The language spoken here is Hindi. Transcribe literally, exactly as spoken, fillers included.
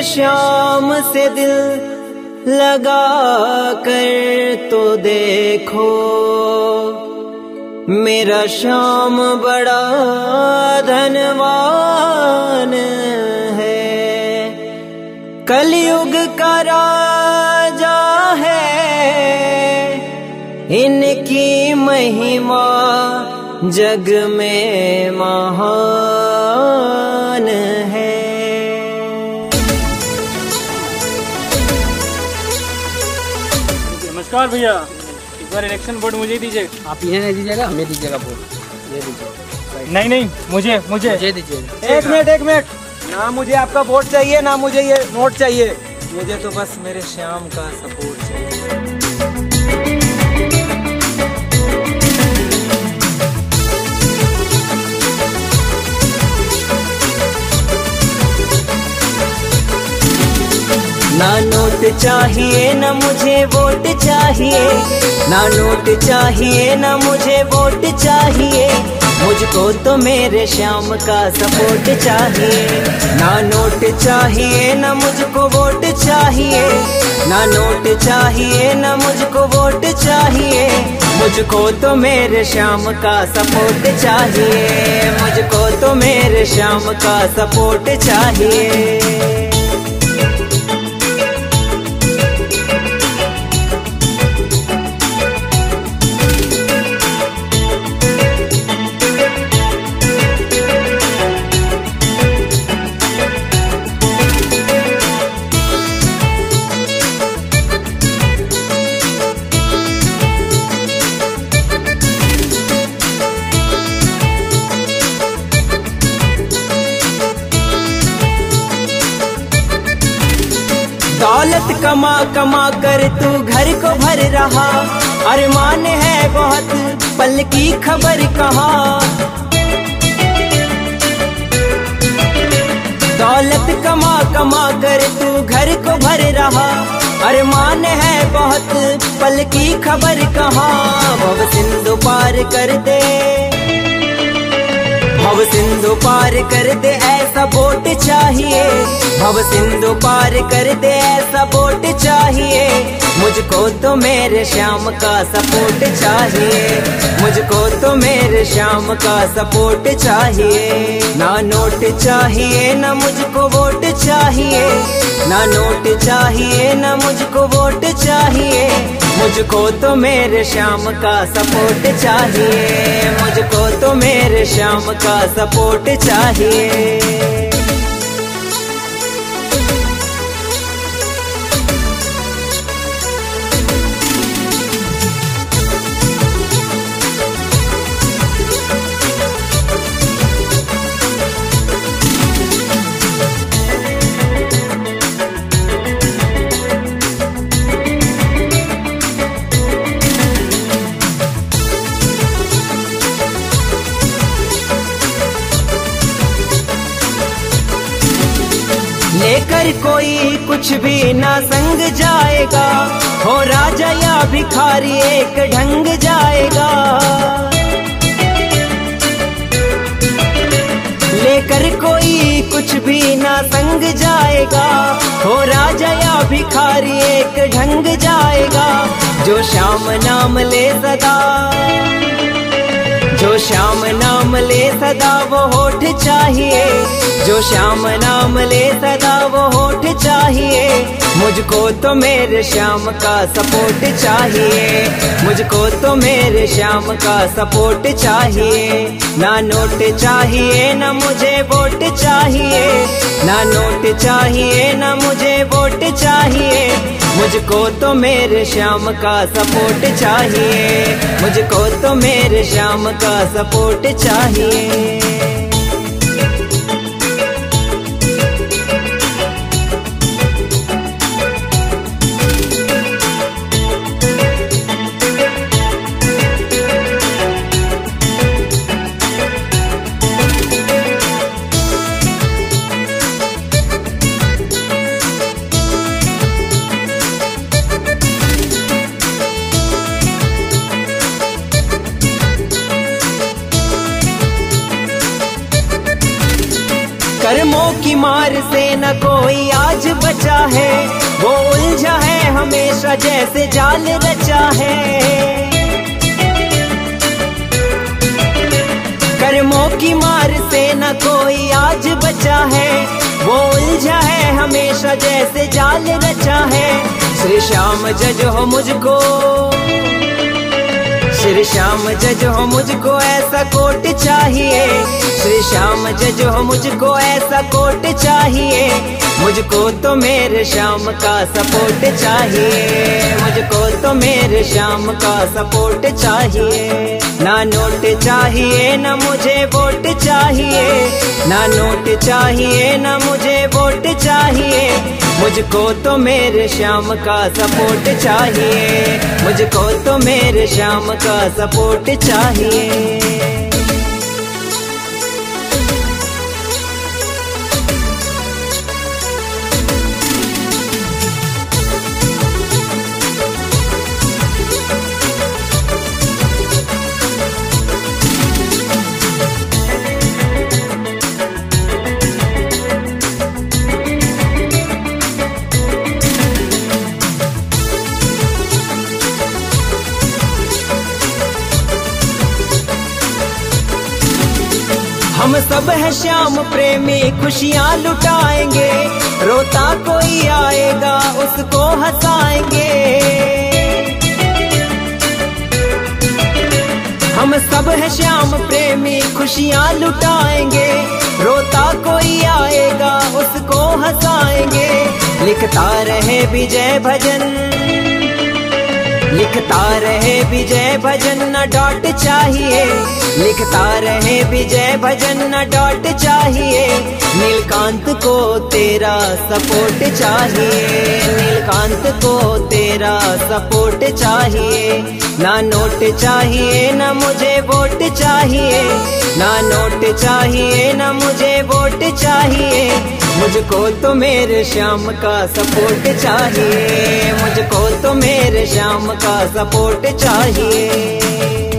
शाम से दिल लगा कर तो देखो, मेरा शाम बड़ा धनवान है। कलयुग का राजा है, इनकी महिमा जग में महान है। नमस्कार भैया, इस बार इलेक्शन वोट मुझे ही दीजिए। आप इन्हें नहीं दीजिएगा, हमें दीजिएगा वोट। ये दीजिए। नहीं नहीं, मुझे मुझे मुझे दीजिएगा। एक मिनट एक मिनट, ना मुझे आपका वोट चाहिए ना मुझे ये नोट चाहिए, मुझे तो बस मेरे श्याम का सपोर्ट चाहिए। ना नोट चाहिए ना मुझे वोट चाहिए, ना नोट चाहिए ना मुझे वोट चाहिए, मुझको तो मेरे श्याम का सपोर्ट चाहिए। ना नोट चाहिए ना मुझको वोट चाहिए, ना नोट चाहिए ना मुझको वोट चाहिए, मुझको तो मेरे श्याम का सपोर्ट चाहिए, मुझको तो मेरे श्याम का सपोर्ट चाहिए। दौलत कमा कमा कर तू घर को भर रहा, अरमान है बहुत पल की खबर कहाँ। दौलत कमा कमा कर तू घर को भर रहा, अरमान है बहुत पल की खबर कहाँ। भव सिंधु पार कर दे, भव सिंधु पार कर दे ऐसा वोट चाहिए, भव सिंधु पार कर दे ऐसा वोट चाहिए, मुझको तो मेरे श्याम का सपोर्ट चाहिए, मुझको तो मेरे श्याम का सपोर्ट चाहिए। ना नोट चाहिए ना मुझको वोट चाहिए, ना नोट चाहिए ना मुझको वोट चाहिए, मुझको तो मेरे श्याम का सपोर्ट चाहिए, मुझको तो मेरे श्याम का सपोर्ट चाहिए। लेकर कोई कुछ भी ना संग जाएगा, हो राजा या भिखारी एक ढंग जाएगा। लेकर कोई कुछ भी ना संग जाएगा, हो राजा या भिखारी एक ढंग जाएगा। जो श्याम नाम ले सदा, जो श्याम नाम ले सदा वो होठ चाहिए, जो श्याम नाम ले सदा वो होठ चाहिए, मुझको तो मेरे श्याम का सपोर्ट चाहिए, मुझको तो मेरे श्याम का सपोर्ट चाहिए। ना नोट चाहिए ना मुझे वोट चाहिए, ना नोट चाहिए ना मुझे वोट चाहिए, मुझको तो मेरे श्याम का सपोर्ट चाहिए, मुझको तो मेरे श्याम का सपोर्ट चाहिए। कर्मों की मार से न कोई आज बचा है, वो उलझा है हमेशा जैसे जाल रचा है। कर्मों की मार से न कोई आज बचा है, वो उलझा है हमेशा जैसे जाल रचा है। श्री श्याम जज हो मुझको, श्री श्याम जज हो मुझको ऐसा कोट चाहिए, श्री श्याम जज हो मुझको ऐसा कोट चाहिए। मुझको तो मेरे श्याम का सपोर्ट चाहिए, मुझको तो मेरे श्याम का सपोर्ट चाहिए। ना नोट चाहिए ना मुझे वोट चाहिए, ना नोट चाहिए ना मुझे वोट चाहिए। मुझको तो मेरे श्याम का सपोर्ट चाहिए, मुझको तो मेरे श्याम का सपोर्ट चाहिए। हम सब है श्याम प्रेमी खुशियाँ लुटाएंगे, रोता कोई आएगा उसको हंसाएंगे। हम सब है श्याम प्रेमी खुशियाँ लुटाएंगे, रोता कोई आएगा उसको हंसाएंगे। लिखता रहे विजय भजन, लिखता रहे विजय भजन न डॉट चाहिए, लिखता रहे विजय भजन न डॉट चाहिए। नीलकांत को तेरा सपोर्ट चाहिए, नीलकांत को तेरा सपोर्ट चाहिए। ना नोट चाहिए ना मुझे वोट चाहिए, ना नोट चाहिए ना मुझे वोट चाहिए। मुझको तो मेरे श्याम का सपोर्ट चाहिए, मुझको तो मेरे श्याम का सपोर्ट चाहिए।